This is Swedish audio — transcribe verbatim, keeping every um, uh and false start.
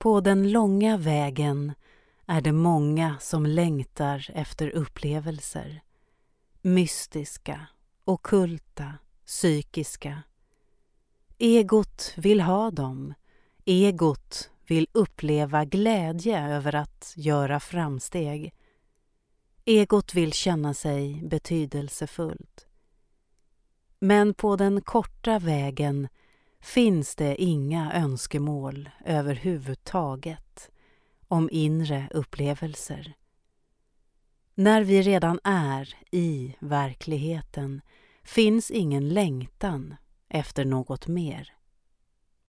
På den långa vägen är det många som längtar efter upplevelser. Mystiska, ockulta, psykiska. Egot vill ha dem. Egot vill uppleva glädje över att göra framsteg. Egot vill känna sig betydelsefullt. Men på den korta vägen finns det inga önskemål överhuvudtaget om inre upplevelser. När vi redan är i verkligheten finns ingen längtan efter något mer.